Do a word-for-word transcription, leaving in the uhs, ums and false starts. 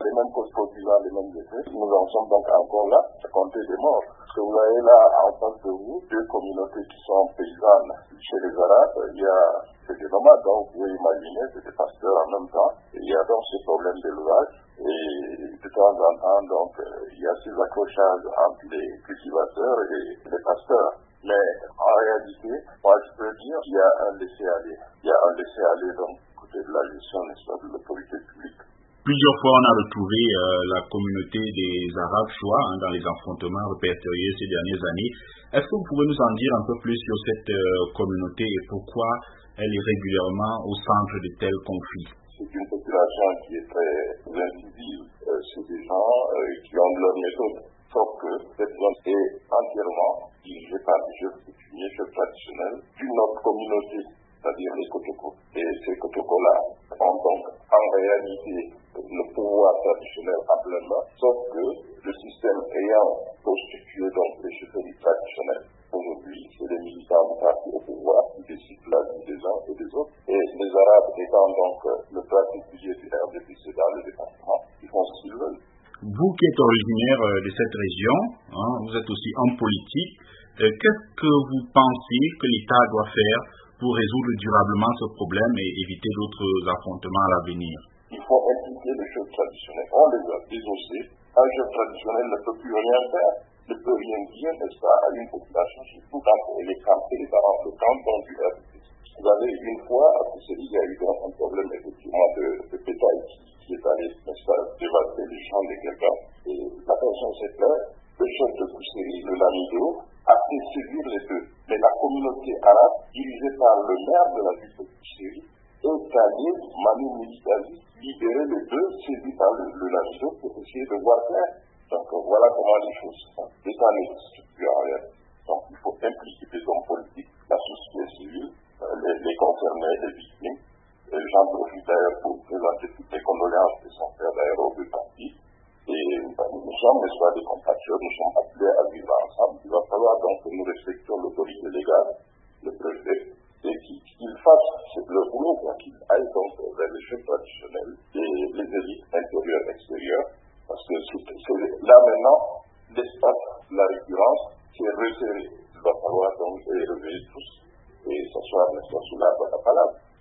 les mêmes causes produisant les mêmes effets. Nous en sommes donc encore là, à compter des morts. Parce que vous voyez là, en face de vous, deux communautés qui sont paysannes. Chez les Arabes, il y a c'est des nomades, donc vous pouvez imaginer, c'est des pasteurs en même temps. Il y a donc ce problème d'élevage. Et de temps en temps, donc, il y a ces accrochages entre les cultivateurs et les pasteurs. Mais en réalité, moi je peux dire qu'il y a un laisser-aller. Il y a un laisser-aller donc côté de la gestion, n'est-ce pas, de l'autorité publique. Plusieurs fois, on a retrouvé euh, la communauté des Arabes Choua hein, dans les affrontements répertoriés ces dernières années. Est-ce que vous pouvez nous en dire un peu plus sur cette euh, communauté et pourquoi elle est régulièrement au centre de tels conflits? C'est une population qui est très incisive. Euh, c'est des gens euh, qui ont leur méthode. Sauf que cette zone est entièrement dirigée par des chefs coutumiers, chefs traditionnels d'une autre communauté, c'est-à-dire les Kotoko. Et ces Kotoko-là ont donc en réalité le pouvoir traditionnel en plein main, sauf que le système ayant constitué donc les chefferies traditionnelles, aujourd'hui c'est les militants du parti au pouvoir qui décident la vie des uns et des autres. Et les Arabes étant donc le particulier du R D P C dans le département, ils font ce qu'ils veulent. Vous qui êtes originaire de cette région, hein, vous êtes aussi homme politique, euh, qu'est-ce que vous pensez que l'État doit faire pour résoudre durablement ce problème et éviter d'autres affrontements à l'avenir? Il faut impliquer les chefs traditionnels. On les a désossés. Un chef traditionnel ne peut plus rien faire, ne peut rien dire, n'est-ce pas, à une population, surtout quand elle est campée dans le canton du R D P C. Vous avez une fois, à Pousséry, il y a eu donc un problème effectivement de, de bétail qui est allé, n'est-ce pas, dévaster les champs de quelqu'un. Et la personne s'est claire, le chef de Pousséry, le Lamido, a fait séduire les deux. Mais la communauté arabe, dirigée par le maire de la ville de Pousséry, est allée, manu militariste, libérer les deux, séduits par le, le Lamido, pour essayer de voir clair. Donc voilà comment les choses sont. L'État n'existe plus en réalité. Donc il faut impliquer les hommes politiques, la société civile, les, les concernés, les victimes. Et j'en profite d'ailleurs pour présenter toutes les condoléances qui sont faites d'ailleurs aux deux parties. Et ben, nous sommes, n'est-ce pas, des compatriotes, nous sommes appelés à vivre ensemble. Il va falloir donc que nous respections l'autorité légale, le préfet, et qu'il fasse le boulot, qu'il aille donc vers les chefs traditionnels et les élites intérieures et extérieures. Parce que c'est, c'est, là maintenant, l'espace, la récurrence, c'est resserré. Il va falloir donc les réveiller tous et s'asseoir, n'est-ce pas, sous l'arbre à la palabre.